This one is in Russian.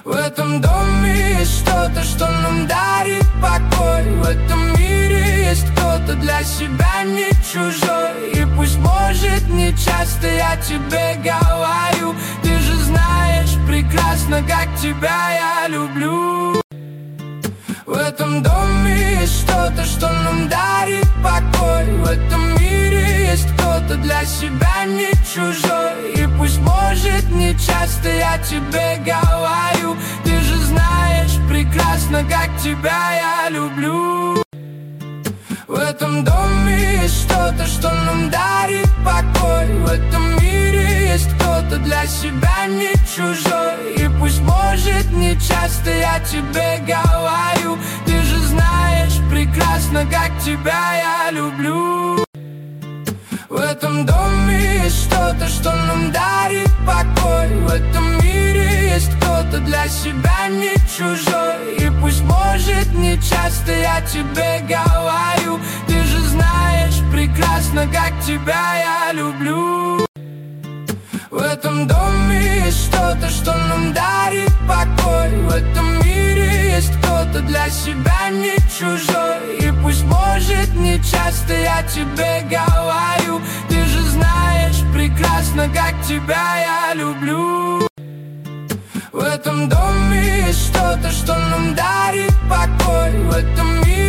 В этом доме есть что-то, что нам дарит покой. В этом мире есть кто-то для себя не чужой. И пусть может не часто я тебе говорю, ты же знаешь прекрасно, как тебя я люблю. В этом доме есть что-то, что нам дарит покой. В этом мире есть кто-то для себя не чужой. И пусть может не часто я тебе говорю, ты же знаешь прекрасно, как тебя я люблю. В этом доме есть что-то, что нам дарит покой. В этом мире есть кто-то для себя не чужой. И пусть может не часто я тебе говорю, ты же знаешь прекрасно, как тебя я люблю. В этом доме есть что-то, что нам дарит покой. В этом мире есть кто-то для себя не чужой. И пусть может не часто я тебе говорю, ты же знаешь прекрасно, как тебя я люблю. В этом доме есть что-то, что нам дарит покой. В этом мире есть кто-то для себя не чужой. И пусть может не часто я тебе говорю, ты же знаешь прекрасно, как тебя я люблю. В этом доме есть что-то, что нам дарит покой. В этом мире